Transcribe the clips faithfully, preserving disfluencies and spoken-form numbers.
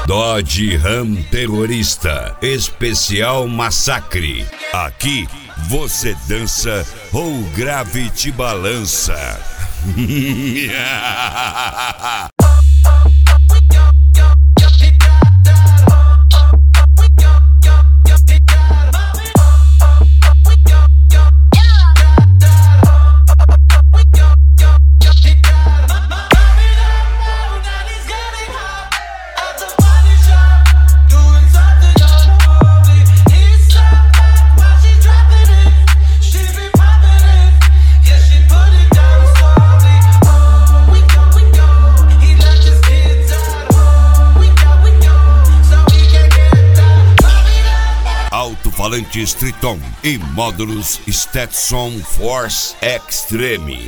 Dodge Ram Terrorista Especial Massacre. Aqui você dança ou o grave te balança. Alto-falantes Triton e módulos Stetson Force Extreme.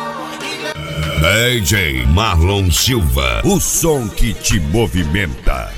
D J Marlon Silva, o som que te movimenta.